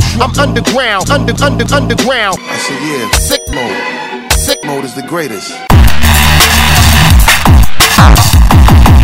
I'm underground, underground. I said, yeah, sick mode. Sick mode is the greatest.